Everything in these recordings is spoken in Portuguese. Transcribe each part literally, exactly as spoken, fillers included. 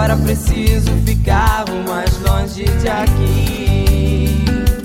Agora preciso ficar o mais longe de aqui.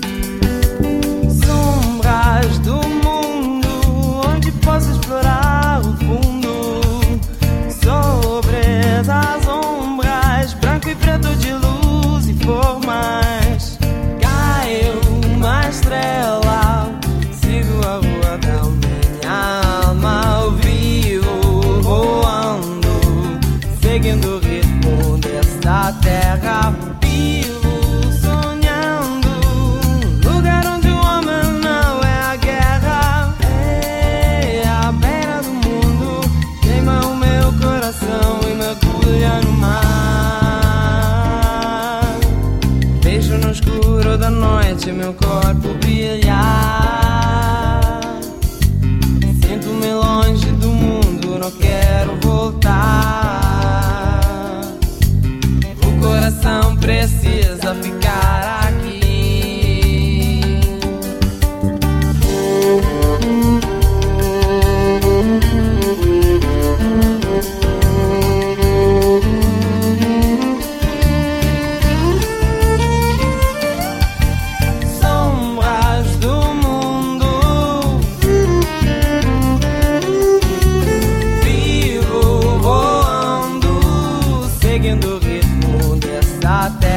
Sombras do mundo, onde posso explorar o fundo. Sobre essas sombras, branco e preto de luz e formas. Caiu uma estrela, sigo a rua da minha alma. Vivo voando, seguindo o ritmo desta terra. Vivo sonhando, lugar onde o homem não é a guerra. É a beira do mundo, queima o meu coração e mergulha no mar. Vejo no escuro da noite meu corpo brilhar. Sinto-me longe do mundo, não quero voltar. O coração precisa ficar aqui. Sombras do mundo, vivo voando, seguindo o ritmo dessa terra.